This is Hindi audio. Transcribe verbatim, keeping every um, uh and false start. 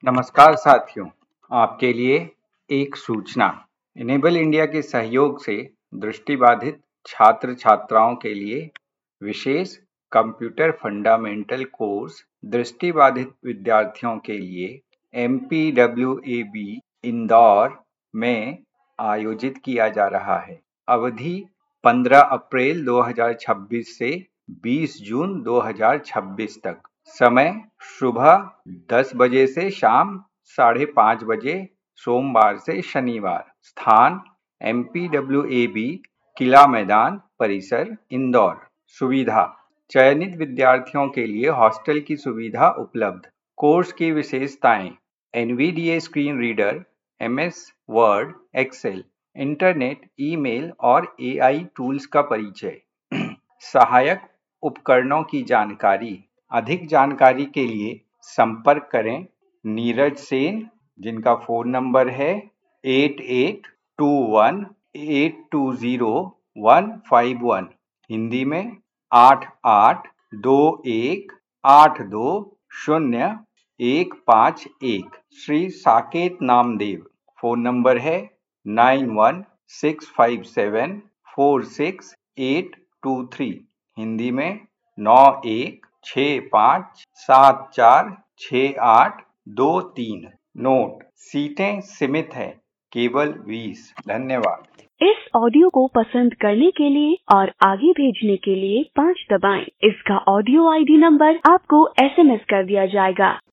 नमस्कार साथियों, आपके लिए एक सूचना। इनेबल इंडिया के सहयोग से दृष्टिबाधित छात्र छात्राओं के लिए विशेष कंप्यूटर फंडामेंटल कोर्स दृष्टिबाधित विद्यार्थियों के लिए M P W A B Indore में आयोजित किया जा रहा है। अवधि पंद्रह अप्रैल दो हज़ार छब्बीस से बीस जून दो हज़ार छब्बीस तक। समय सुबह दस बजे से शाम साढ़े पाँच बजे, सोमवार से शनिवार। स्थान M P W A B किला मैदान परिसर इंदौर। सुविधा चयनित विद्यार्थियों के लिए हॉस्टल की सुविधा उपलब्ध। कोर्स की विशेषताएं N V D A screen reader, M S word, excel, internet, email और ए आई टूल्स का परिचय। सहायक उपकरणों की जानकारी। अधिक जानकारी के लिए संपर्क करें नीरज सेन, जिनका फोन नंबर है eight eight two one eight two zero one five one. Hindi में आठ आठ दो एक आठ दो शून्य एक पाँच एक। श्री साकेत नामदेव, फोन नंबर है nine one six five seven four six eight two three. Hindi में नौ एक छः पाँच सात चार छः आठ दो तीन। नोट, सीटें सीमित हैं, केवल बीस। धन्यवाद। इस ऑडियो को पसंद करने के लिए और आगे भेजने के लिए पाँच दबाएं। इसका ऑडियो आई डी नंबर आपको एस एम एस कर दिया जाएगा।